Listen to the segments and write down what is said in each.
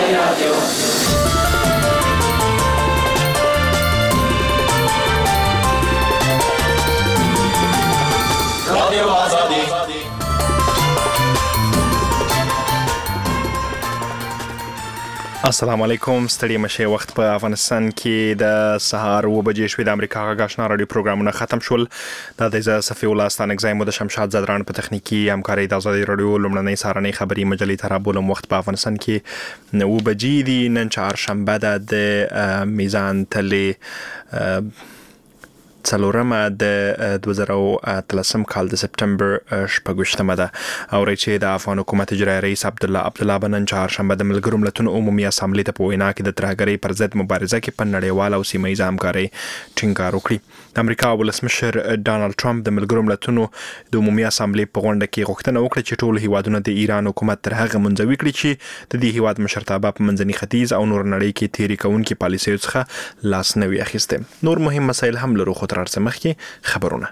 السلام علیکم. ستړي مشه وخت په افغانستان کې د سهار 9 بجې شوې. د امریکا غږ آشنا رادیو پروګرامونه ختم شول. د صفي الله ستانګزای مو د شمشاد زدران په تخنیکی همکاري د آزادي رادیو لمړنۍ سارنۍ خبري مجلې ترابولم وخت په افغانستان کې 9 بجې دي. نن چهارشنبه د میزان تلې څلورمه د 2013 کال د سپټمبر شپږمه ده. او چې د افغان حکومت اجرایي رئیس عبدالله بنن چهارشنبه د ملګرو ملتونو عمومي اسامبلې ته په وینا کې د ترهګرۍ پر ضد مبارزه کې په نړیواله او سیمه ییزه همکارۍ ټینګار وکړي. د امریکا ولسمشر ډانلډ ټرمپ د ملګرو ملتونو د عمومي اسامبلې په غونډه کې غوښتنه وکړه چې ټول هیوادونه د ایران حکومت تر هغه منځوي کړي چې د دې هیواد مشرتابه په منځني ختیځ او نور نړۍ کې تیری کوونکي پالیسیو څخه لاس نه وي اخیسته. نور مهم مسایل هم لرو، خو تر هر څه مخکې خبرونه.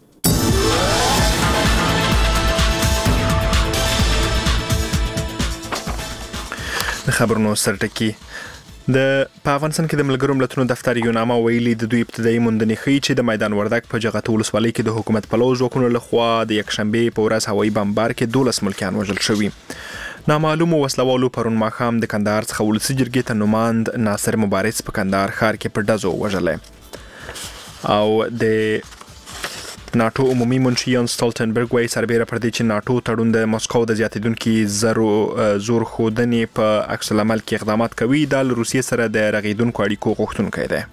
د خبرونو سرټکی په افغانستان کې د ملګرو ملتونو دفتر یوناما ویلي د دوی ابتدایي موندنې ښیي چې د میدان وردګ په جغتو ولسوالۍ کې د حکومت پلو ځواکونو لخوا د یکشنبه په ورځ هوایي بمبار کې 12 ملکیان وژل شوي. نامعلوم وسلوالو پرون ماښام د کندهار څخه ولسي جرګې ته نوماند ناصر مبارز په کندهار ښار کې په ډزو وژلی. او د ناتو عمومي منشي یان سټولټنبرګ وايي سربېره پر دې چې ناتو تړون د مسکو د زیاتېدونکي زور ښودنې په عکس العمل کې اقدامات کوي، دا له روسیې سره د رغېدونکو اړیکو غوښتونکی دی.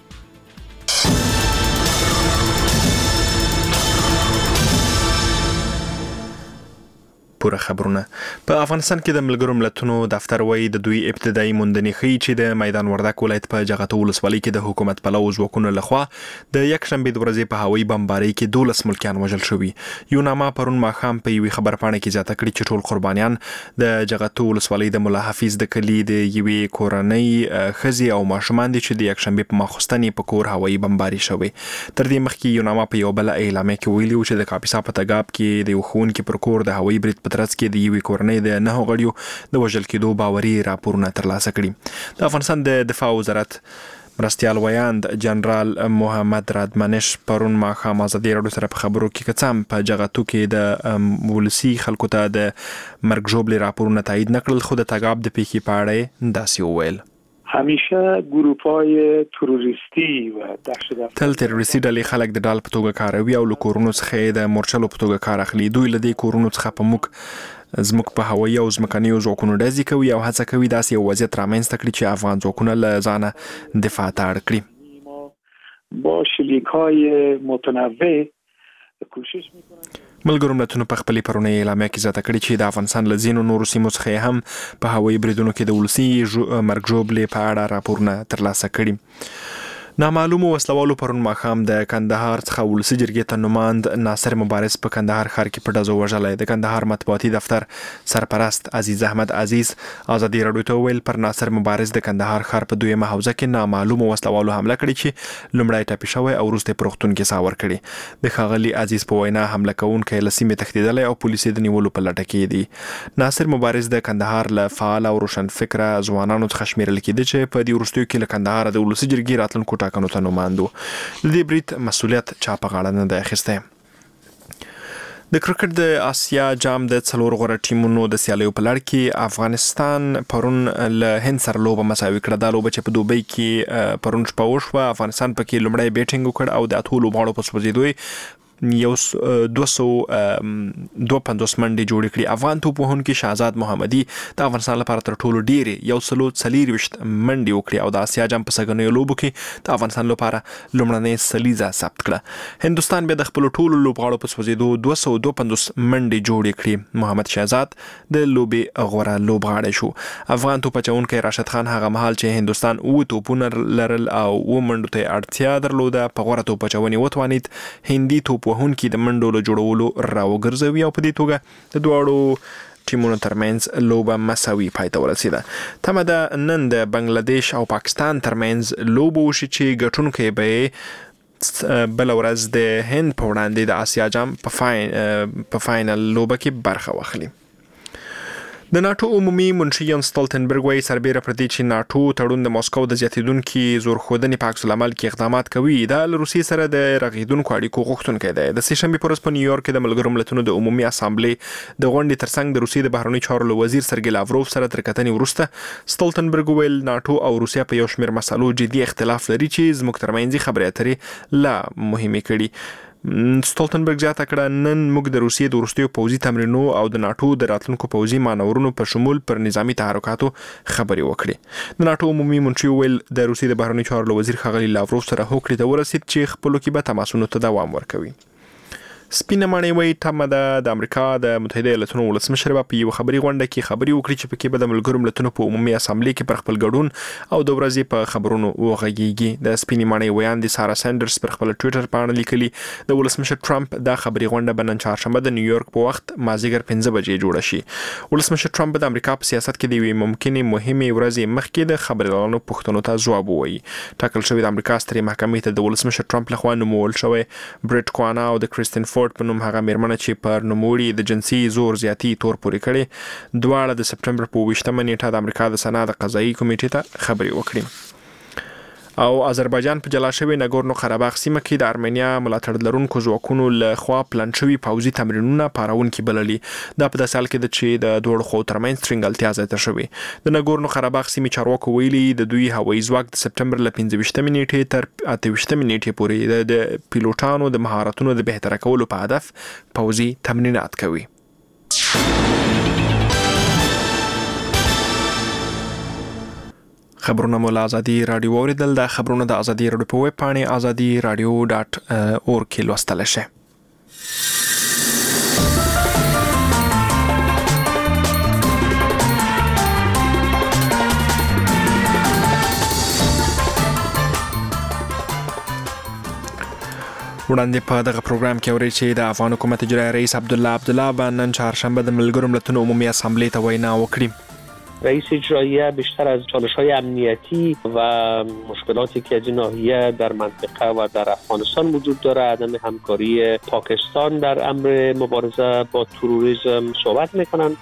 پوره خبرونه. په افغانستان کې د ملګرو ملتونو دفتر وايي د دوی ابتدایي موندنې ښیي چې د میدان وردګ ولایت په جغتو ولسوالۍ کې د حکومت پلو ځواکونو لخوا د یکشنبه د ورځې په هوایي بمبارۍ کې 12 ملکیان وژل شوي. یوناما پرون ماښام په یوې خبرپاڼه کې زیاته کړې چې ټول قربانیان د جغتو ولسوالۍ د مولا حفیظ د کلي د یوې کورنۍ ښځې او ماشومان دي چې د یکشنبه په ماخوستن په کور هوایي بمباري شوی. تر دې مخکې یوناما په یو بل اعلامیه کې ویلي و چې د کاپیسا په تګاب کې د یو ښوونکي پر کور د هوایي برید ترڅ کې د یوې کورنۍ د 9 غړیو د وژل کېدو باوري راپورونه ترلاسه کړي. د افغانستان د دفاع وزارت مرستیال ویاند جنرال محمد رادمنش پرون ماښام ازادي راډیو سره په خبرو کې کڅم په جغتو کې د ولسي خلکو ته د مرګ ژوبلې راپورونه تایید نکړل، خو د تګاب د پیښې په اړه داسې وویل. همیشه گروه‌های تروریستی و دهشت‌افکن تل تروریستي ډلې خلک د ډال په توګه کاروي او له کورونو څخه د مورچلو په توګه کار اخلي. دوی له دې کورونو څخه په زموږ په هوایي او ځمکنیو ځواکونو ډزې کوي او هڅه کوي داسې یو وضعیت رامنځته کړي چې افغان ځواکونه له ځانه دفاع ته اړ کړي. با شلیک‌های متنوع کوشش می‌کنند. ملګرو ملتونو په خپلې پرونۍ اعلامیه کې زیاته کړې چې د افغانستان له ځینو نورو سیمو څخه هم په هوایي بریدونو کې د ولسي مرګ ژوبلې په اړه راپورونه ترلاسه کړي. نامعلومو وسلوالو پرون ماښام د کندهار څخه ولسي جرګې ته نوماند ناصر مبارز په کندهار ښار کې په ډزو وژلی. د کندهار مطبوعاتي دفتر سرپرست عزیز احمد عزیز ازادي راډیو ته وویل پر ناصر مبارز د کندهار ښار په دویمه حوزه کې نامعلومو وسلوالو حمله کړې چې لومړی ټپي شوی او وروسته په روغتون کې ساه ورکړې. د ښاغلي عزیز په وینا حمله کوونکی له سیمې تښتېدلی او پولیس یې د نیولو په لټه کې دي. ناصر مبارز د کندهار له فعال او روشنفکره ځوانانو څخه شمیرل کېده چې په دې وروستیو کې له کندهار د ولسي جرګې راتلونکو ټاکنو ته نوماند. د دې برید مسؤلیت چا په غاړه نه دی اخیستی. د کرکټ د آسیا جام د 4 غوره ټیمونو د سیالیو په لړ کې افغانستان پرون له هند سره لوبه مساوي کړه. دا لوبه چې په دوبۍ کې پرون شپه وشوه، افغانستان پکې لومړی بیټینګ وکړ او د اتو لوبغاړو په سوځېدو 252 منډې جوړې کړې. افغان توپوهونکي شهزاد محمدي د افغانستان لپاره تر ټولو ډېرې 140 منډې وکړې او د آسیا جام په سږنیو لوبو کې د افغانستان لپاره لومړنۍ سلیزه ثبت کړه. هندوستان بیا د خپلو ټولو لوبغاړو په سوځېدو 252 منډې جوړې کړې. محمد شهزاد د لوبې غوره لوبغاړی شو. افغان توپ اچونکی راشد خان هغه مهال چې هندوستان 7 توپونه لرل او 7 منډو ته اړتیا درلوده په غوره توپ اچونې وتوانید هندي توپ وهونکي د منډو له جوړولو راوګرځوي او په دې توګه د دواړو ټیمونو ترمنځ لوبه مساوي پای ته ورسېده. تمه ده نن د بنگلادیش او پاکستان ترمنځ لوبه وشي چې ګټونکی به بل ورځ د هند په وړاندې د آسیا جام په فاینل لوبه کې برخه واخلي. د ناتو عمومي منشي ین ستولتنبرګ وايي سربېره پر دې چې ناتو تړون د مسکو د زیاتیدونکو زورښودنې په عکس العمل کې اقدامات کوي د روسیې سره د رغیدونکو اړیکو غوښتونکی دی. د سې شنبې پر ورځ په نیویارک کې د ملګرو ملتونو د عمومي اسامبلې د غونډې ترڅنګ د روسیې د بهرنیو چارو وزیر سرګی لاوروف سره تر کتنې وروسته ستولتنبرګ ویل ناتو او روسیا په یو شمېر مسلو جدي اختلاف لري چې زموږ ترمنځ خبرې اترې لا مهمه کړي. ستولتنبرګ زیاته کړه نن موږ د روسیې د وروستیو پوځي تمرینو او د ناتو د راتلونکو پوځي مانورونو په شمول پر نظامی تحرکاتو خبرې وکړې. د ناتو عمومي منشي ویل د روسیې د بهرنیو چارو وزیر ښاغلي لاوروف سره هوکړې ته ورسید چې خپلو کې به تماسونو ته دوام ورکوي. سپینه ماڼۍ وایي تمه ده د امریکا د متحده ایالاتونو ولسمشر به په یو خبري غونډه کې خبرې وکړي چې پکې به د ملګرو ملتونو په عمومي اسامبلې کې پر خپل ګډون او د ورځې په خبرونو وغږیږي. د سپینې ماڼۍ ویاندې سارا سینډرز پر خپل ټویټر باندې لیکلي د ولسمشر ټرمپ دا خبري غونډه به نن چهارشنبه د نیویارک په وخت مازیګر 5 بجې جوړه شي. ولسمشر ټرمپ د امریکا په سیاست کې د یوې ممکنه مهمه ورځې مخکې د خبريالانو پوښتنو ته ځواب ووایي. ټاکل شوی د امریکا سترې محکمې ته د ولسمشر ټرمپ لخوا نومول شوی برټ کونا او د کریستین فورد په نوم هغه میرمن چې پر نوموړي د جنسي زور زیاتی تور پورې کړي دواړه د سپټمبر په 28مه نیټه د امریکا د سنا د قضایي کمیټې ته خبرې وکړي. او آذربایجان په جلا شوی ناګورنو قرهباغ سیمه کې د ارمنیا ملاتړ لرونکو ځواکونو له خوا پلان شوی پوځي تمرینونه پارونکي بللي. دا په داسې حال کې د چې د دوړو خو ترمنځ ترنګلتیا زیاته شوې. د ناګورنو قرهباغ سیمې چارواکو ویلي د دوی هوایي ځواک د سپټمبر له 15مه نیټې تر 28مه نیټې پورې د پیلوټانو د مهارتونو د بهتر کولو په هدف پوځي تمرینات کوي. خبرونه مو له ازادي رادیو اوریدل. د خبرونه د ازادي رادیو په ویب پاڼې azadi.radio.org کې لوستل شي. وړاندې په دغه پروګرام کې اوري چې د افغان حکومت اجرایي رئیس عبدالله نن چهارشنبه د ملګرو ملتونو عمومي اسامبلې ته وینا وکړي. رئیس اجراییه بیشتر از چالش‌های امنیتی و مشکلاتی که از این ناحیه در منطقه و در افغانستان وجود داره عدم همکاری پاکستان در امر مبارزه با تروریسم صحبت می‌کنند.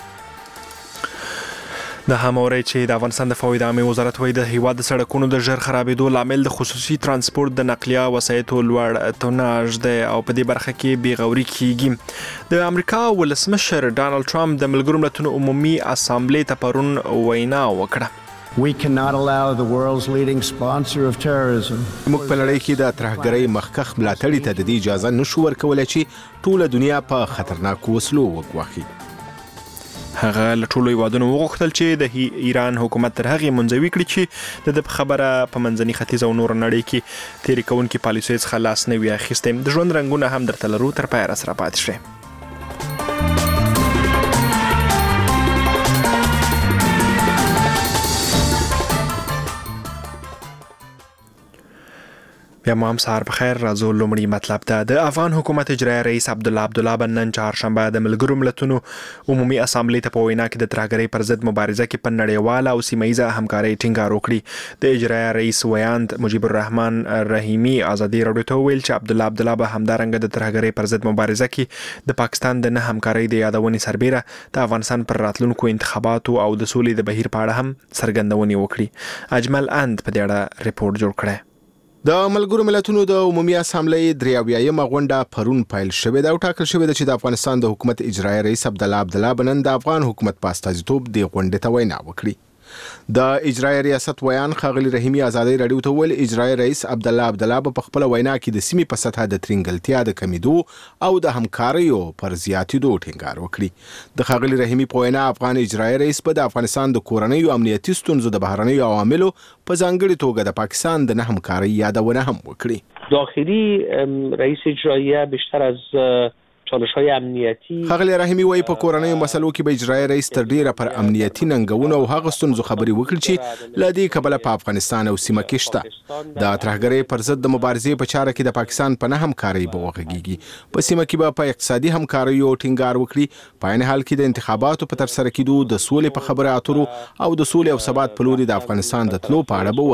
د هموري چې د افغانستان د فوایدو عامه وزارت وایي د هیواد د سړکونو د ژر خرابېدو لامل د خصوصي ترانسپورت د نقلیه وسایطو لوړ توناژ دی او په دې برخه کې بیغوري کیږي. د امریکا ولسمشر ډانلډ ټرمپ د ملګرو ملتونو عمومي اسامبلې ته پرون وینا وکړه. We cannot allow the world's leading sponsor of terrorism. موږ په لړۍ کې د ترهګرۍ مخکښ ملاتړي ته د دې اجازه نشو ورکولی چې ټوله دنیا په خطرناکو وسلو وګواښي. هغه له ټولو هیوادونو وغوښتل چې د ایران حکومت تر هغې منځوي کړي چې د خبره په منځني ختیځ او نور نړۍ کې تېرې کوونکي پالیسیو څخه لاس نه وي اخیستی. د ژوند رنګونه هم درته لرو، تر پایه راسره پاتې شئ. بیا مو هم سهار بخیر. راځو لومړی مطلب ته. د افغان حکومت اجرایي رئیس عبدالله نن چهارشنبه د ملګرو ملتونو عمومي اسامبلې ته په وینا کې د ترهګرۍ پر ضد مبارزه کې په نړیواله او سیمه همکارۍ ټینګار وکړي. د اجرایي رئیس ویاند مجیب الرحمن رحیمي ازادي راډیو ته ویل چې عبدالله به همدارنګه د ترهګرۍ پر ضد مبارزه کې د پاکستان د نه همکارۍ د یادونې سربېره د افغانستان پر راتلونکو انتخاباتو او د سولې د بهیر په اړه هم څرګندونې وکړي. اجمل اند په دې اړه ریپورت جوړ کړی. د ملګرو ملتونو د عمومي اسامبلې 83مه غونډه پرون پیل شوې ده او ټاکل شوې ده چې د افغانستان د حکومت اجرایي رئیس عبدالله نن د افغان حکومت په استازیتوب د غونډې ته وینا وکړي. د اجرایي ریاست ویان ښاغلي رحیمي ازادي راډیو ته ویل اجرایي رئیس عبدالله په خپل وینا کې د سیمې په سطح د ترنګلتیا د کمیدو او د همکاریو پر زیاتېدو ټینګار وکړي. د ښاغلي رحیمي په وینا افغان اجرایي رئیس په د افغانستان د کورنیو امنیتي ستونزو د بهرنیو عواملو په ځانګړي توګه د پاکستان د نه همکارۍ یادونه هم وکړي. داخلی رئیس اجراییه بیشتر از چالش‌های امنیتی ښاغلي رحیمي وایي په کورنیو مسلو کې به اجرایي رئیس تر ډیره پر امنیتي ننګونو او هغه ستونزو خبرې وکړي چې له دې کبله په افغانستان او سیمه کې شته. د ترهګرۍ پر ضد د مبارزې په چاره کې د پاکستان په نه همکارۍ به وغږیږي. په سیمه کې به په اقتصادي همکاریو ټینګار وکړي. په عین حال کې د انتخاباتو په ترسره کېدو د سولې په خبرو اترو او د سولې او ثبات په لوري د افغانستان د تلو په اړه به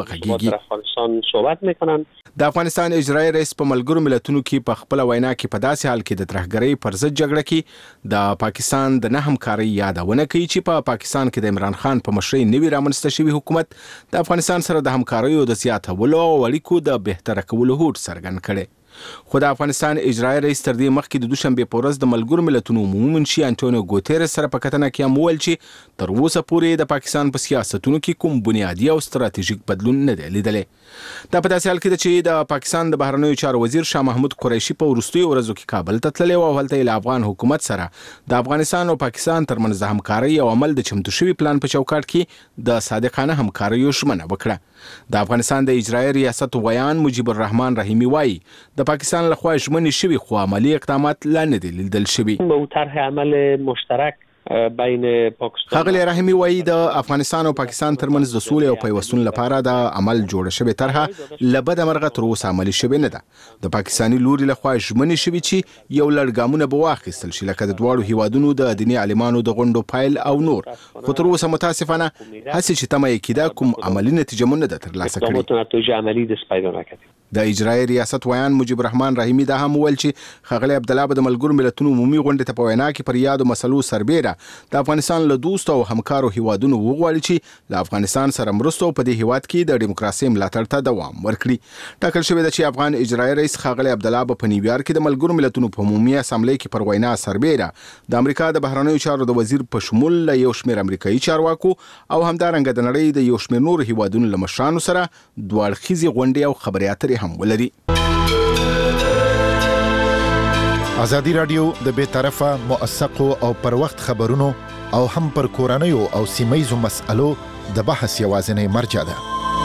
وغږیږي. صحبت میکنن. د افغانستان اجرایي رئیس په ملګرو ملتونو کې په خپل وینا کې په داسې حال کې د ترهګرۍ همکارۍ پر ضد جګړه کې د پاکستان د نه همکارۍ یادونه کوي چې په پاکستان کې د عمران خان په مشرۍ نوي رامنځته شوي حکومت د افغانستان سره د همکاریو د زیاتولو او اړیکو د بهتره کولو هوډ څرګند کړي. خو د افغانستان اجرایي رئیس تر دې مخکې د دوشنبې په ورځ د ملګرو ملتونو عمومي منشي انټونیو ګوتيرس سره په کتنه کې هم وویل چې تر اوسه پورې د پاکستان په سیاستونو کې کوم بنیادي او ستراتیژیک بدلون نه دی لیدلی. دا په داسې حال کې ده چې د پاکستان د بهرنیو چارو وزیر شاه محمود قریشي په وروستیو ورځو کې کابل ته تللی او هلته یې له افغان حکومت سره د افغانستان او پاکستان ترمنځ د همکارۍ او عمل د چمتو شوي پلان په چوکاټ کې د صادقانه همکاریو ژمنه وکړه. د افغانستان د اجرایي ریاست ویان مجیب الرحمن رحیمي وایي د پاکستان لخوا ژمنې شوي خو عملي اقدامات لا نه دي لیدل شوي. به طرح عمل مشترک بین پاکستان خغلی رحیمي وایي د افغانستان او پاکستان ترمنځ د سولې او پیوستون لپاره د عمل جوړه شوې طرحه له بده مرغه تر اوسه عملي شوې نه ده. د پاکستاني لوري لخوا ژمنې شوي چې یو لړ ګامونه به واخیستل شي لکه د دواړو هیوادونو د دیني عالمانو د غونډو پایل او نور، خو تر اوسه متاسفانه هڅې چې تمه یې کېده کوم عملي نتیجه مو نه ده ترلاسه کړې. د اجرایي ریاست ویان مجیب الرحمن رحیمي دا هم وویل چې ښاغلی عبدالله به د ملګرو ملتونو عمومي غونډې ته په وینا کې پر یادو مسلو سربیره د افغانستان له دوستو او همکارو هیوادونو وغواړي چې له افغانستان سره مرستو په دې هیواد کې د ډیموکراسۍ ملاتړ ته دوام ورکړي. ټاکل شوې ده چې افغان اجرایي رئیس ښاغلی عبدالله به په نیویارک کې د ملګرو ملتونو په عمومي اسامبلې کې پر وینا سربیره د امریکا د بهرنیو چارو د وزیر په شمول له یو شمېر امریکایي چارواکو او همدارنګه د نړۍ د یو شمېر نورو هیوادونو له مشرانو سره دوه اړخیزې غونډې او خبرې اترې هم ولري. ازادي راډیو د بې طرفه موثقو او پر وخت خبرونو او هم پر کورنیو او سیمه‌یزو مسألو د بحث یوازینی مرجع ده.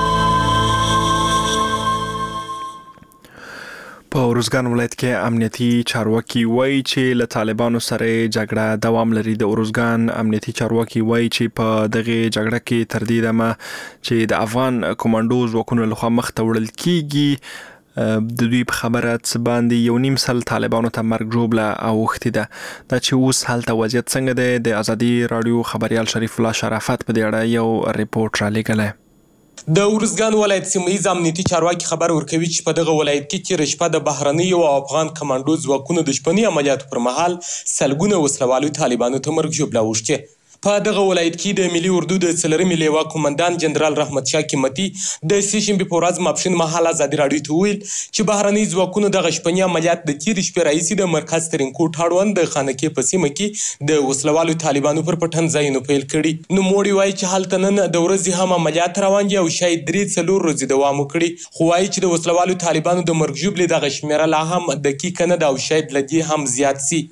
په ارزګان ولایت کې امنیتي چارواکي وایي چې له طالبانو سره جګړه دوام لري. د ارزګان امنیتي چارواکي وایي چې په دغه جګړه کې تر دې دمه چې د افغان کمانډو ځواکونو لخوا مخ ته وړل کیږي د دوی په خبره څه باندې 1.5 سل طالبانو ته مرګ ژوبله اوښتې ده. دا چې اوس هلته وضعیت څنګه دی د ازادي راډیو خبریال شریف الله شرافت په دې اړه یو ریپورت رالیږلی. د ارزګان ولایت سیمه‌ییز امنیتي چارواکي خبر ورکوي چې په دغه ولایت کې تېره شپه د بهرنیو او افغان کمانډو ځواکونو د شپني عملیاتو پر مهال سلګونه وسلوالو طالبانو ته مرګ ژوبله اوښتې. په دغه ولایت کې د ملي اردو د 4مې لیوا قومندان جنرال رحمت شاه قیمتي د سې شنبې په ورځ ماپښین مهال ازادي راډیو ته وویل چې بهرني ځواکونو دغه شپني عملیات د تېرې شپې راهیسې د مرکز ترینکوټ اړوند د خانکې په سیمه کې د وسلوالو طالبانو پر پټن ځایونو پیل کړي. نوموړي وایي چې هلته نن د ورځې هم عملیات روان دي او شاید 3-4 ورځې دوام وکړي، خو وایي چې د وسلوالو طالبانو د مرګ ژوبلې دغه شمېره لا هم دقیقه نه ده او شاید له دې هم زیات سي.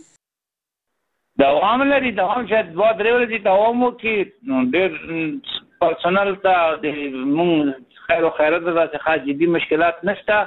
دوام لري، دوام شاید 2-3 ورځې دوام وکړي. ډېر پرسنل ته د مونږ خیر او خیرات داسې جدي مشکلات نشته،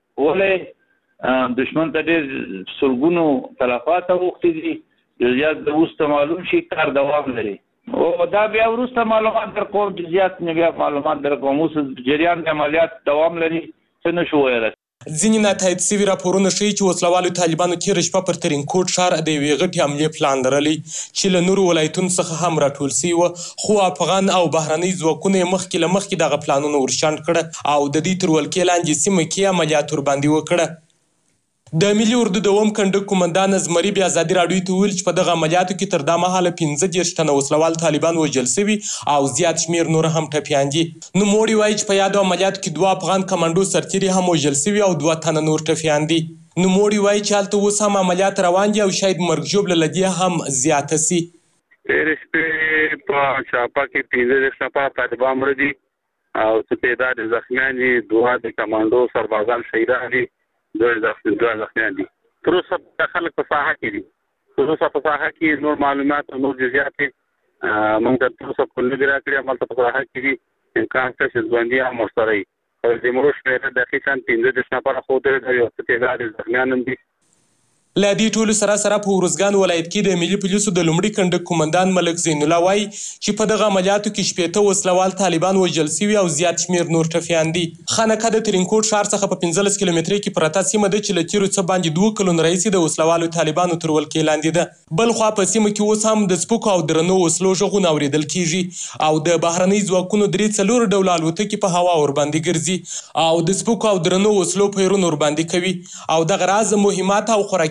ولې دشمن ته ډېر سلګونو تلفات اوښتي دي. جزئیات د وروسته معلوم شي، کار دوام لري او دا بیا وروسته معلومات درکوم، جزئیات نه بیا معلومات درکوم. اوس جریان د عملیات دوام لري، څه نشو ویلی. ځینې ناتایید سوي راپورونه ښیي چې وسلوالو طالبانو تېره شپه پر ترینکوټ ښار د یوې غټې حملې پلان لرلی چې له نورو ولایتونو څخه هم راټول سوي وه، خو افغان او بهرني ځواکونه یې مخکې له مخکې دغه پلانونه ورشنډ کړه او د دوی تر ولکې لاندې سیمه کې عملیات ورباندې وکړه. د ملي اردو دوم کنډک قومندان زمري بیا ازادي راډیو ته وویل چې په دغه عملیاتو کې تر دا مهاله 15 تنه وسلوال طالبان وژل سوي او زیات شمېر نور هم ټپیان دي. نوموړي وایي چې په یادو عملیاتو کې 2 افغان کمانډو سرتیري هم وژل سوي او 2 تنه نور ټپیان دي. نوموړي وایي چې هلته اوس هم عملیات روان دي او شاید مرګ ژوبله له دې هم زیاته سي. تېرې شپې په شاپا کې 15 نفر طالبان مړه دي او څه تعداد زخمیان دي. 2 د کمانډو سربازان شهیدان دي، 2 زخمیان دي. تر اوسه خلک په ساحه کې دي، تر اوسه په ساحه کې نور معلومات او نور جزئیات موږ ته تر اوسه کول نه دي راکړي. همالته په ساحه کې دي، امکان شته چې ژوندي هم ورسره وي. د مړو شمېره دقیقاً 15 نفره ښودلې ده، یو څه تعداد زخمیان هم دي. له دې ټولو سره په ارزګان ولایت کې د ملي پولیسو د لومړي کنډک قومندان ملک زین الله وایي چې په دغه عملیاتو کې 80 وسلوال طالبان وژل سوي او زیات شمېر نور ټپیان دي. خانکه د ترینکوټ ښار څخه په 15 کیلومترۍ کې پرته سیمه ده چې له تېرو څه باندې 2 کلونو راهیسې د وسلوالو طالبانو تر ولکې لاندې ده. بل خوا په سیمه کې اوس هم د سپکو او درنو وسلو غږونه اورېدل کېږي او د بهرني ځواکونو 3-4 ډوله الوتکې په هوا ورباندې ګرځي او د سپکو او درنو وسلو پیرونه ورباندې کوي او دغه راز مهمات او خوراکي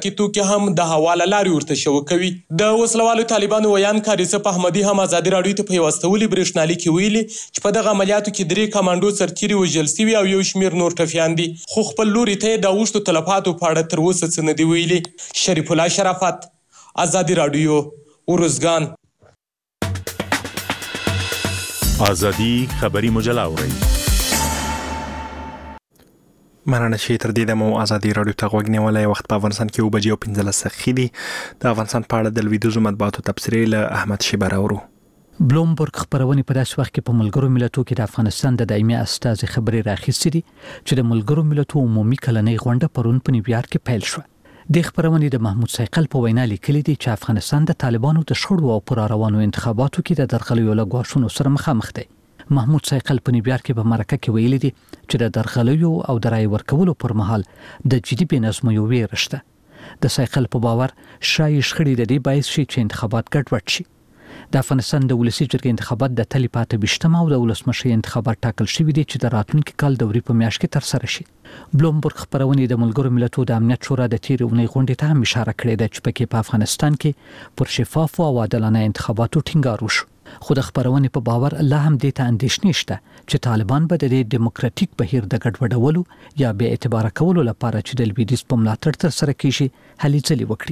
خوراکي توکي هم د هوا له لارې ورته شوه کوي. د وسلوالو طالبانو ویان کاریزه احمدي هم ازادي راډیو ته په یوه استولي برېښنالیک کې ویلي چې په دغه عملیاتو کې 3 کمانډو سرتیري وژل سوي او یو شمېر نور ټپیان دي، خو خپل لوري ته یې د اوښتو تلفاتو په اړه تر اوسه څه نه دي ویلي. شریف الله شرافت، ازادي راډیو، ارزګان. ازادي خبري مجله اورئ. مننه چې تر دې دمو ازادي راډیو ته غوږ نیولی. وخت په افغانستان کې 7:15 دي. د افغانستان په اړه د لویدیځو مطبوعاتو تبصرې له احمد شیبه راوړو. بلومبرګ خبرونه په داسې وخت کې په ملګرو ملتونو کې د افغانستان د دایمي استازي خبرې راخیستې دي چې د ملګرو ملتونو عمومي کلنۍ غونډه پرون په نیویارک کې پیل شوه. د خبرونې د محمود سایقل په وینا لیکلي دي چې افغانستان د طالبانو د شخړو او پر روانو انتخاباتو کې د درغلیو له ګواښونو سره مخامخ دی. محمود سایقل په نیویارک کې په مرکه کې ویلي دي چې د درغلیو او د رای ورکولو پر مهال د جدي بېنظمیو ویره شته. د سایقل په باور شایي شخړې د دې باعث شي چې انتخابات ګډوډ شي. د افغانستان د ولسي جرګې انتخابات د تلې پاته 28 او د ولسمشر انتخابات ټاکل شوي دي چې د راتلونکي کال د وری په میاشت کې ترسره شي. بلومبرګ خبرونه د ملګرو ملتونو د امنیت شورا د تیرې اونۍ غونډې ته هم اشاره کړې ده چې پکې په افغانستان کې پر شفاف او عادلانه انتخاباتو ټینګار وشو. خو د خبرونې په باور لا هم دې ته اندېښنې شته چې طالبان به د دیموکراتیک بهیر د ګډوډولو یا بې اعتباره کولو لپاره چې د لویدیځ په ملاتړ ترسره کیږي هلې ځلې وکړي.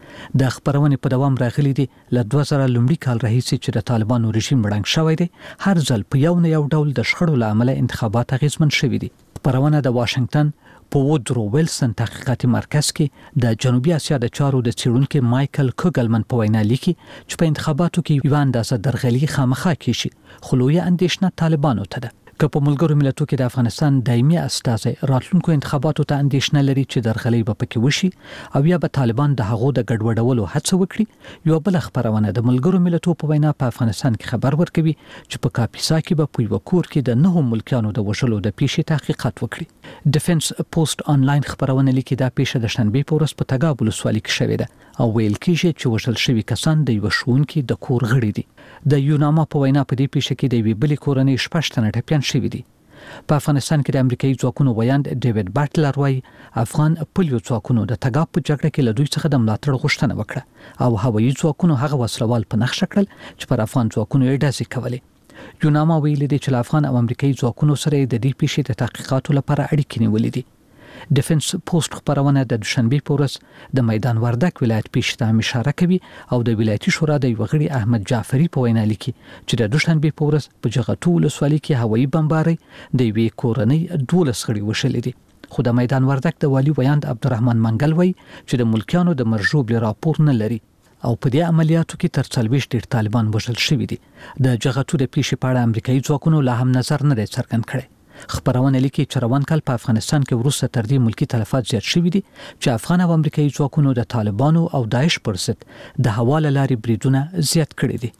د خبرونې په دوام راغلي دي له 2000 لومړي کال راهیسې چې د طالبانو رژیم ړنګ شوی دی، هر ځل په یو نه یو ډول د شخړو له امله انتخابات اغیزمن شوي دي. خبرونه د واشنگټن په وودرو ویلسن تحقیقاتي مرکز کې د جنوبي اسیا د چارو د څېړونکي مایکل کوګلمن په وینا لیکي چې په انتخاباتو کې یوه اندازه درغلي خامخا کیږي، خو لویه اندېښنه طالبانو ته ده. که په ملګرو ملتونو کې د افغانستان دایمي استازی راتلونکو انتخاباتو ته اندېښنه لري چې درغلي به پکې وشي او یا به طالبان د هغو د ګډوډولو هڅه وکړي، یو بل خبرونه د ملګرو ملتونو په وینا په افغانستان کې خبر ورکوي چې په کاپیسا کې به په یو کور کې د 9 ملکیانو د وژلو د پیښې تحقیقات وکړي. ډیفنس پوسټ آنلاین خبرونه لیکي دا پیښه د شنبې په ورځ په تګاب ولسوالۍ کې شوې ده او ویل کېږي چې وژل شوي کسان د یو ښوونکي د کور غړي دي. د یوناما په وینا په دې پیښه کې د یوې بلې کورنۍ 6 تنه ټپیان شوي دي. په افغانستان کې د امریکایي ځواکونو ویاند ډیوډ باټلر وايي افغان پولیو ځواکونو د تګاب په جګړه کې له دوی څخه د ملاتړ غوښتنه وکړه او هوایي ځواکونو هغه وسلوال په نښه کړل چې پر افغان ځواکونو یې ډزې کولې. یوناما ویلي دی چې له افغان او امریکایي ځواکونو سره د دې پیښې د تحقیقاتو لپاره اړیکې نیولې دي. ډیفنس پوسټ خبرونه د دوشنبه په ورځ د میدان وردک ولایت پیښې ته اشاره کوي او د ولایتي شورا د یو غړي احمد جعفری په وینا لیکي چې د دوشنبه په ورځ په جغتو ولسوالۍ کې هوایي بمبارۍ د یوې کورنۍ 12 غړي وشلې دي. خو د میدان وردک د والی ویاند عبدالرحمن منګل وایي چې د ملکیانو د مرجوب راپور نه لري او په دې عملیاتو کې تر 40 ډیر طالبان وژل شوي دي. د جغتو د پیښې په اړه امریکایي ځواکونو لا هم نظر نه دی څرګند کړی. خبرونه لیکي چې روان کال په افغانستان کې وروسته تر دې ملکی تلفات زیات شوي دي چې افغان او امریکایي ځواکونو د طالبانو او داعش پر ضد د هوا له لارې بریدونه زیات کړي دي.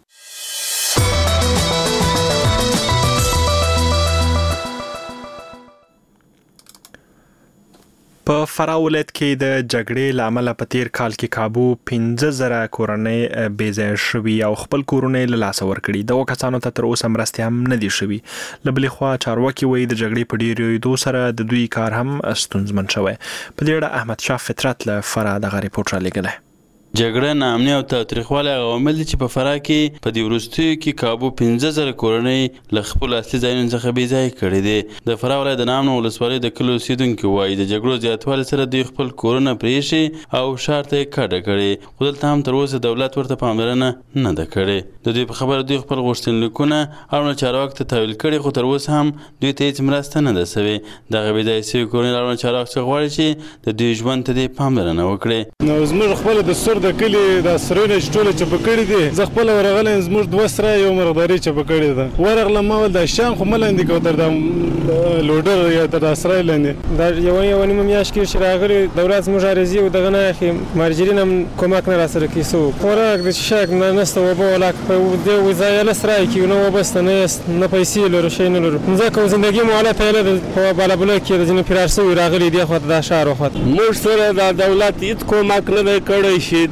په فراه ولایت کې د جګړې له امله په تیر کال کې کابو 15,000 کورنۍ بې ځایه شوي او خپل کورونه له لاسه ورکړي. دغو کسانو ته تر اوسه مرستې هم نه دي شوي. له بلې خوا چارواکي وایي د جګړې په ډېرېدو سره د دوی کار هم ستونزمن شوی. په دې اړه احمد شاه فطرت له فراه دغه ریپورټ رالیږلی. جګړه، ناامني او تاوتریخوالی هغه عوامل دي چې په فراه کې په دې وروستیو کې کابو 15,000 کورنۍ له خپلو اصلي ځایونو څخه بې ځایه کړي دي. د فراه ولایت د نامنو ولسوالۍ د کلیو اوسېدونکي وایي د جګړو زیاتوالي سره دوی خپل کورونه پرېښي او ښار ته یې کډه کړې، خو دلته هم تر اوسه دولت ورته پاملرنه نه ده کړې. د دوی په خبره دوی خپل غوښتنلیکونه اړونده چارواکو ته تحویل کړي، خو تر اوسه هم دوی ته هېڅ مرسته نه ده سوې. دغه بې ځایه سوي کورنۍ له اړونده چارواکو څخه غواړي چې د دوی ژوند ته دې پاملرنه وکړي. نو زموږ خپله د سور د کلي د سرونه چې ټوله چپه کړي دي، زه خپله ورغلی یم، زموږ 2 سره یو مرغداري چپه کړې ده. ورغلم ما ول دا شیان خو مه لاندې کوه تر دا لوډر یا تر دا سرای لاندې. دا یوه نیمه میاشت کې چې راغلي دولت زموږ عریضې او دغه نه اخلي، مهاجرین هم کومک نه راسره کوي. څه خوراک د څښاک نسته، اوبه ولاک په دې وځایله سرای کې نه اوبه شته، نه پیسې لرو، شی نه لرو. ځکه او زندګي مو حالت یې په بالابلوک کې د ځینې فرار شوي راغلي دې خواته دا ښار وخواته. موږ سره دا دولت هېڅ کومک نه دی کړی چې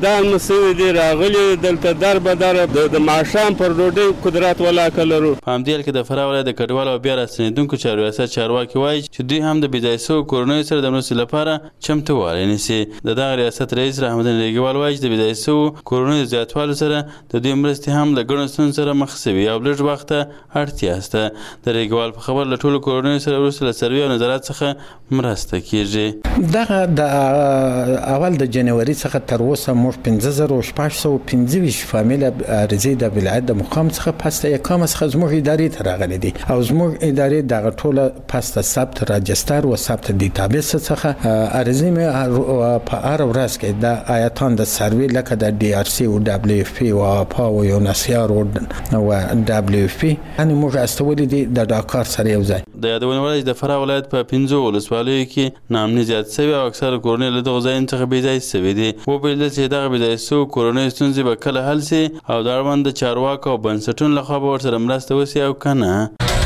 شهیدان مو سوي دي راغلي دلته در به در د ماښام پر ډوډۍ قدرت ولاکه لرو. په همدې حال کې د فراه ولایت د کډوالو او بیا راستنېدونکو چارو ریاست چارواکي وایي چې دوی هم د بېځایه سوو کورنیو سره د مرستې لپاره چمتووالی نیسي. د دغه ریاست رئیس رحمتالله ریګوال وایي چې د بېځایه سوو کورنیو زیاتوالي سره د دوی مرستې هم له ګڼو ستونزو سره مخ شوي او لږ وخت ته اړتیا شته. د ریګوال په خبر له ټولو کورنیو سره وروسته له سروې او نظارت څخه مرسته کیږي. دغه د اول د جنوري څخه تر اوسه موږ 15625 فامیل عریضې د ولایت د مقام څخه پسته اقامه څخه زموږ ادارې ته راغلي دي او زموږ ادارې دغه ټوله پسته ثبت راجستر او ثبت ډیټابیس څخه عریضې مې په هر ورځ کې د آیتان د سروې لکه د ډي ار سی او دبليو اف پی او اپا او یونسیار او دبليو اف پی ان موږ استولې دي د ډاکار سره یو ځای. د یادونه ولایت د فراه ولایت په 15 ولسوالیو کې نامني زیات شوي او اکثره کورنۍ له دغو ځایونو څخه بېځایه شوي دي. وویل چې دغه بېځایه شوو کورنیو ستونزې به کله حل شي او د اړوند چارواکو او بنسټونو لخوا به ورسره مرسته وشي او که نه.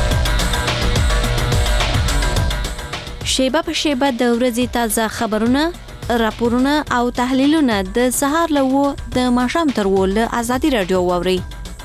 شیبه په شیبه د ورځې تازه خبرونه، راپورونه او تحلیلونه د سهار له 9 د ماښام تر 10 له ازادي راډیو واورئ.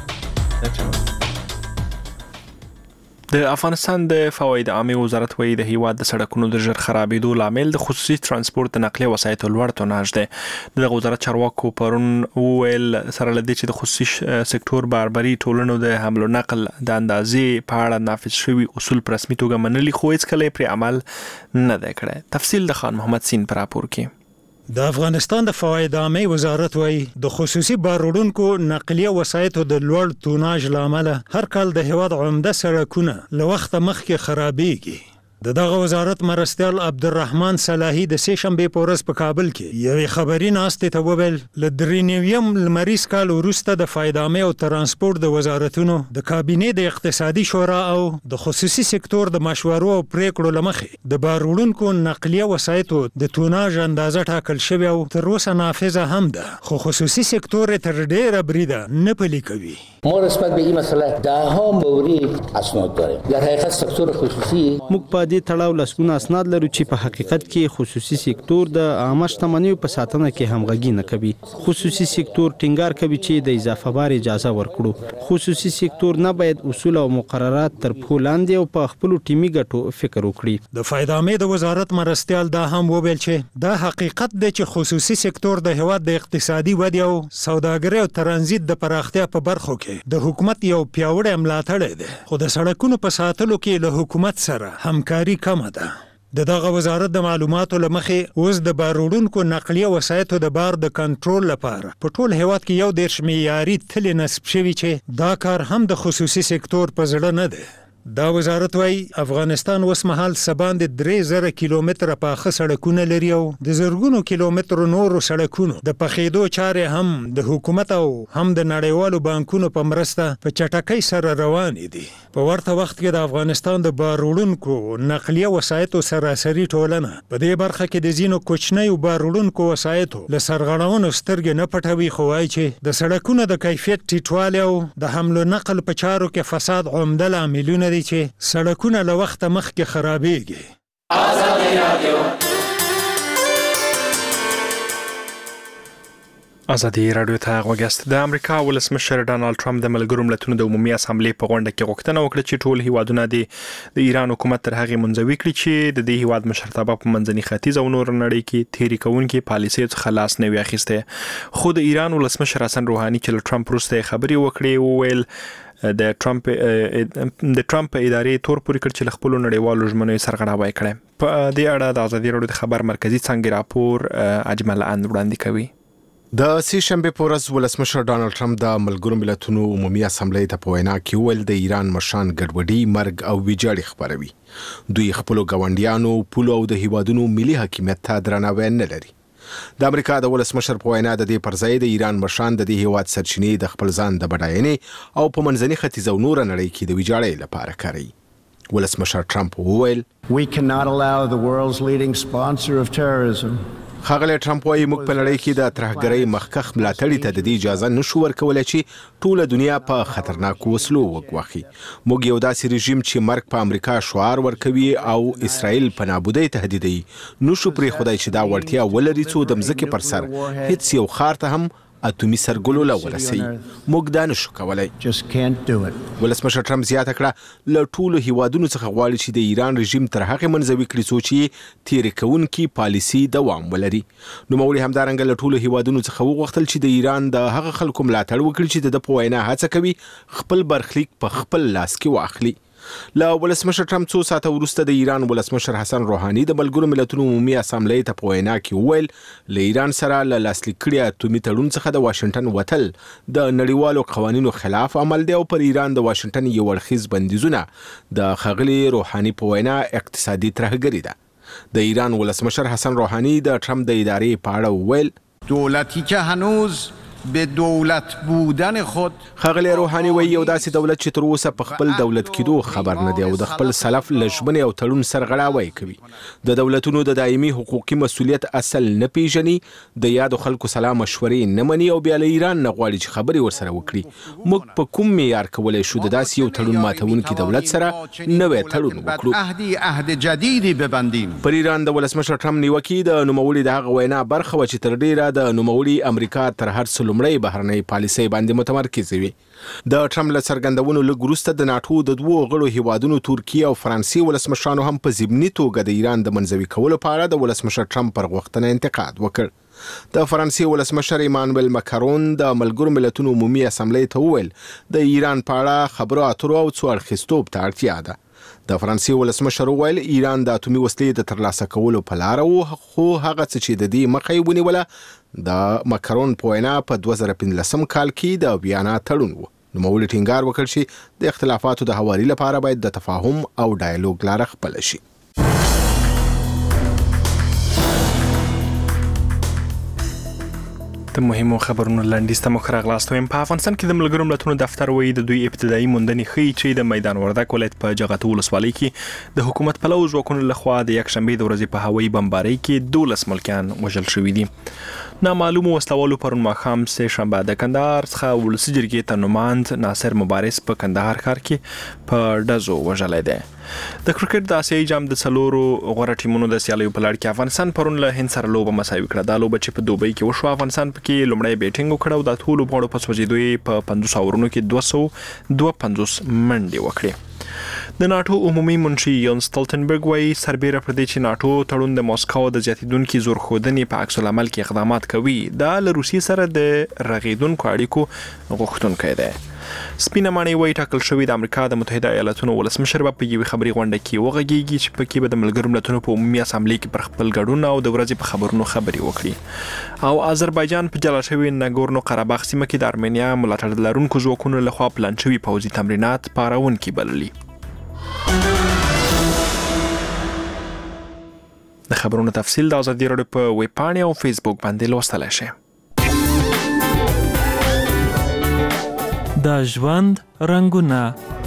د افغانستان د فواید عامه وزارت وایي د هیواد د سړکونو د ژر خرابېدو لامل د خصوصي ترانسپورت د نقلیه وسایطو لوړ توناژ دی. دغه وزارت چارواکو پرون وویل سره له دې چې د خصوصي سکتور باربري ټولنو د حمل و نقل د اندازې په اړه نافذ شوي اصول په رسمي توګه منلي خو هېڅکله یې پرې عمل نه دی کړی. تفصیل د خان محمد سین په راپور کې. د افغانستان د فواید عامه وزارت وایي د خصوصي بارولونکو نقلیه وسایطو د لوړ توناژ لامل هر کال د هیواد عمده سړکونه له وخت مخکې خرابېږي. دغه وزارت مرستیال عبدالرحمن صلاحي د سه شنبه په ورځ په کابل کې یوې خبري ناستې ته وویل له 93 لمریز کال وروسته د فواید عامه او ترانسپورت د وزارتونو د کابینې د اقتصادي شورا او د خصوصي سکتور د مشورو او پریکړو لمخې د بارولونکو نقلیه وسایطو د توناژ اندازه ټاکل شوی او تر اوسه نافذه هم ده خو خصوصي سکتور تر ډیره بریده نه پلي کوي. ما نسبت به این مسئله ده ها مورد اسناد داریم. در حقیقت سکتور خصوصي دې تړاو لسګونه اسناد لرو چې په حقیقت کې خصوصي سکتور د عامه شتمنیو په ساتنه کې همغږي نه کوي. خصوصي سکتور ټینګار کوي چې د اضافه بار اجازه ورکړو. خصوصي سکتور نه باید اصول او مقررات تر پښو لاندې او په خپل ټیمي ګټو فکر وکړي. د فواید عامه د وزارت مرستیال دا هم وویل چې دا حقیقت دی چې خصوصي سکتور د هیواد د اقتصادي ودې او سوداګرۍ او ترانزیت د پراختیا په برخو کې د حکومت یو پیاوړی ملاتړی دی خو د سړکونو په ساتلو کې له حکومت سره همکاري کمه ده. دغه وزارت د معلوماتو لمخې اوس د بارولونکو نقلیه وسایطو د بار د کنټرول لپاره په ټول هیواد کې یو دیرش معیاري تلې نصب شوي چې دا کار هم د خصوصي سکتور په زړه نه دی. دا وزارت وايي افغانستان اوس مهال سباند 3000 کیلومتره پاخه سړکونه لري او د زرګونو کیلومترو نورو سړکونو د پخېدو چارې هم د حکومت او هم د نړیوالو بانکونو په مرسته په چټکۍ سره روانې دي. په ورته وخت کې د افغانستان د بارولونکو نقلیه وسایطو سراسري ټولنه په دې برخه کې د ځینو کوچنیو بارولونکو وسایطو له سرغړونو سترګې نه پټوي خو وايي چې د سړکونو د کیفیت ټیټوالی او د حمل و نقل په چارو کې فساد عمده لاملونه دي چې سړکونه له وخته مخکې خرابېږي. ازادي راډیو ته غوږ یاست. د امریکا ولسمشر ډانالډ ټرمپ د ملګرو ملتونو د عمومي اسامبلې په غونډه کې غوښتنه وکړه چې ټول هیوادونه د ایران حکومت تر هغې منځوي کړي چې د دې هیواد مشرتابه په منځني ختیځ او نور نړۍ کې تېري کوونکې پالیسۍ څخه لاس نه وي اخیستی. خو د ایران ولسمشر حسن روحاني چې له ټرمپ وروسته خبرې وکړې وویل د ټرمپ په ادارې تور پورې کړ چې له خپلو نړیوالو ژمنیو سرغړاوی کړی. په دې اړه د ازادي راډیو د خبر مرکزي څانګې راپور اجمل اند وړاندې کوي. د سه شنبه په ورځ ولسمشر ډانالډ ټرمپ د ملګرو ملتونو عمومي اسامبلې ته په وینا کې ویل د ایران مشران ګډوډي مرګ او ویجاړي خبروي. دوی خپل ګاونډیانو پولو او د هیوادونو ملي حاکمیت ته درناوی نه لري. د امریکا د ولسمشر په وینا د دې پر ځای د ایران مشران د دې هیواد سرچینې د خپل ځان د بډاینې او په منځني ختیځ او نور نړۍ کې د ویجاړۍ لپاره کاروي. ولسمشر ټرمپ وویل We cannot allow the world's leading sponsor of terrorism ښاغلی ټرمپ وایي موږ په نړۍ کې د ترهګرۍ مخکښ ملاتړي ته د دې اجازه نشو ورکولی چې ټوله دنیا په خطرناکو وسلو وګواښي. موږ یو داسې رژیم چې مرګ په امریکا شعار ورکوي او اسرائیل په نابودۍ تهدیدوي نشو پرېښودی چې دا وړتیا ولري څو د مځکې پر سر هیڅ یو ښار ته هم اتومي سرګلوله ورسوي. موږ دا نشو کولی. ولسمشر ټرمپ زیاته کړه له ټولو هیوادونو څخه غواړي چې د ایران رژیم تر هغې منزوي کړي څو چې تېرې کوونکي پالیسي دوام ولري. نوموړي همدارنګه له ټولو هیوادونو څخه وغوښتل چې د ایران د هغه خلکو ملاتړ وکړي چې د ده په وینا هڅه کوي خپل برخلیک په خپل لاس کې واخلي. له ولسمشر ټرمپ څو ساعته وروسته د ایران ولسمشر حسن روحاني د ملګرو ملتونو عمومي اسامبلې ته په وینا کې وویل له ایران سره له لاسلیک کړي اتومي تړون څخه د واشنګټن وتل د نړیوالو قوانینو خلاف عمل دی او پر ایران د واشنګټن یو اړخیز بندیزونه د ښاغلي روحاني په وینا اقتصادي ترهګري ده. د ایران ولسمشر حسن روحاني د ټرمپ د ادارې په اړه وویل دولتی که هنوز به دولت بودن خود ښاغلی روحاني وایي یو داسې دولت چې تر اوسه په خپل دولت کېدو خبر نه دی او د خپل سلف له ژمنې او تړون سرغړاوی کوي. د دولتونو د دایمي حقوقي مسؤلیت اصل نه پیژني، د یادو خلکو سلا مشورې نه مني او بیا له ایران نه غواړي چې خبرې ورسره وکړي. موږ په کوم معیار کولی شو د داسې یو تړون ماتونکي دولت سره نوی تړون وکړو؟ عهد جدیدی ببندیم. پر ایران د ولسمشر ټرمپ نیوکې د نوموړي د هغه وینا برخه وه چې تر ډیره د نوموړي امریکا تر هر څه لومړی بهرنۍ پالیسۍ باندې متمرکز وي. د ټرمپ له څرګندونو لږ وروسته د ناټو د دوو غړو هیوادونو ترکیه او فرانسې ولسمشرانو هم په ضمني توګه د ایران د منزوي کولو په اړه د ولسمشر ټرمپ پر غوښتنه انتقاد وکړ. د فرانسې ولسمشر ایمانویل مکرون د ملګرو ملتونو عمومي اسامبلې ته وویل د ایران په اړه خبرو اترو او څو اړخیزتوب ته اړتیا ده. د فرانسې ولسمشر وویل ایران د اتومي وسلې د ترلاسه کولو په لاره و، خو هغه څه چې د دې مخه یې ونیوله د مکرون په وینا په 2015 کال کې د ویانا تړون و. نوموړي ټینګار وکړ چې د اختلافاتو د هواري لپاره باید د تفاهم او ډایالوګ لاره خپله شي. د مهمو خبرونو لنډیز ته مخ راغلاست ویم. په افغانستان کې د ملګرو ملتونو دفتر وایي د دوی ابتدایي موندنې ښیي چې د میدان وردک ولایت په جغتو ولسوالۍ کې د حکومت پلوي ځواکونو لخوا د یکشنبې د ورځې په هوایي بمبارۍ کې 12 ملکیان وژل شوي دي. نامعلومو وسلوالو پرون ماښام سه شنبه د کندهار څخه ولسي جرګې ته نماند ناصر مبارز په کندهار ښار کې په ډزو وژلی دی. د کرکټ د آسیایي جام د څلورو غوره ټیمونو د سیالیو په لړ کې افغانستان پرون له هند سره لوبه مساوي کړه. دا لوبه چې په دوبۍ کې وشوه افغانستان پکې لومړی بیټینګ وکړ او د ټولو لوبغاړو په سوځېدو یې په 50 اورونو کې 252 منډې وکړې. د ناټو عمومي منشي یون سټولټنبرګ وایي سربیره پر دې چې ناټو تړون د موسکو د زیاتیدونکي زور ښودنې په عکس العمل کې اقدامات کوي دا له روسیې سره د رغېدونکو اړیکو غوښتونکی دی. سپینه ماڼۍ وایي ټاکل شوی د امریکا د متحده ایالاتونو ولسمشر به په یوې خبري غونډه کې وغږیږي چې پکې به د ملګرو ملتونو په عمومي اسامبلې کې پر خپل ګډون او د ورځې په خبرونو خبرې وکړي. او آذربایجان په جلا شوي نګورنو قرهباغ سیمه کې د ارمینیا ملاتړ لرونکو ځواکونو لخوا پلان شوي پوځي تمرینات پارونکي بللي. د خبرونو تفصیل د ازادي راډیو په ویب پاڼې او فیسبوک باندې لوستلی شئ. د ژوند رنګونه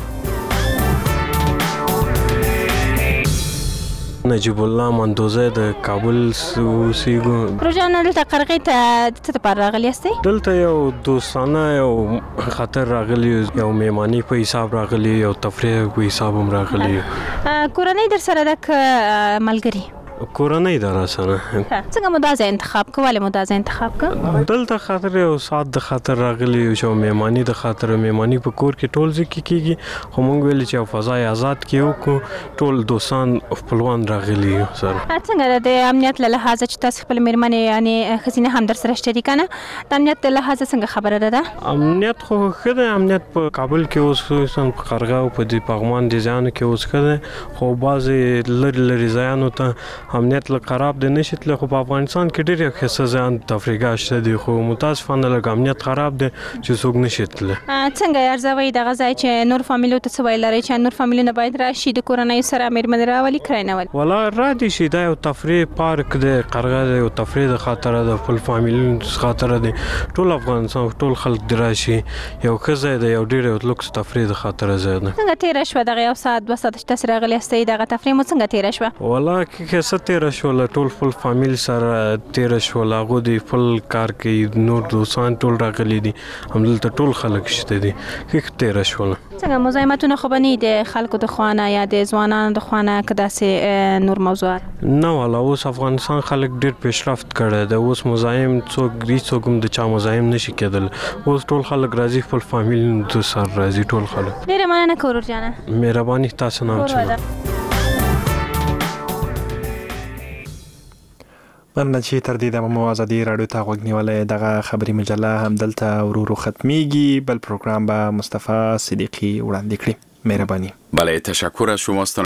نجیب الله مندوزه د کابل اوسیږو. روزانه دلته قرغې ته څه لپاره راغلي یاستئ؟ دلته یو دوستانه یو خاطر راغلی، یو میمانی په حساب راغلی، یو تفریح په حساب هم راغلی. کورنۍ در سره ده که ملګري؟ کورنۍ در سره. څنګه مو دا ځای انتخاب که؟ ولې مو دا ځای انتخاب که؟ دلته خاطر یو ساعت د خاطر راغلی یو میمانی د خاطر. میمانی په کور کې ټول ځای کې کېږي خو موږ ویلې چې فضای آزاد کې وکړو، ټول دوستان خپلوان راغلي سره. څنګه د امنیت له لحاظه چې تاسو خپل میرمنې یعنې ښځینه هم در سره شریکه نه د امنیت له لحاظه څنګه خبره ده؟ امنیت خو ښه دی. امنیت په کابل کې اوس خصوصا په قرغه او په دې پغمان دې ځایانو کې اوس ښه دی، خو بعضې لرې لرې ځایانو ته امنیت له خراب دی نشي تللی. خو په افغانستان کې ډېر ښایسته ځایان تفریحګاه شته دي خو متاسفانه لږ امنیت خراب دی چې څوک نشي تللی. څنګه ارزوئ دغه ځای چې نور فامیلو ته څه ویل لرئ چې نور فامیلونه باید راشي د کورنیو سره میرمنې راولي که نه ولي؟ والا را دي شي، دا یو تفریح پارک دی، قرغه دی، یو تفریح د خاطره د خپل فامیلونو خاطره دی. ټول افغانستان ټول خلک دې راشي، یو ښه ځای دی، یو ډېر یو لوکس تفریح د خاطره ځای دی. څنګه تېره شوه دغه یو ساعت 2 ساعته چې تاسې راغلي یاستئ دغه تفریح مو څنګه تېره شوه؟ والا ښایسته ښه تېره شوله ټول خپل فامیل سره تېره شوله هغوی د خپل کار کوي نور دوستان ټول راغلي دي همدلته ټول خلک شته دي ښه تېره شوله څنګه مزاحمتونه خو به نه د خلکو د خوا نه یا د ځوانانو د خوا نه که داسې نور موضوعات نه والا اوس افغانستان خلک ډېر پیشرفت کړی دی اوس مزاحم څوک هم د چا مزاحم نشي کېدل اوس ټول خلک راځي خپل فامیل سره راځي ټول خلک ډېره مننه که ورور جانه مهرباني تاسو نه مننه چې تر دې دمه مو ازادي راډیو ته غوږ نیولی دغه خبري مجله همدلته ورو ختمیږي بل پروگرام به مصطفی صدیقی وړاندې کړي مهربانی بله تشکر از شما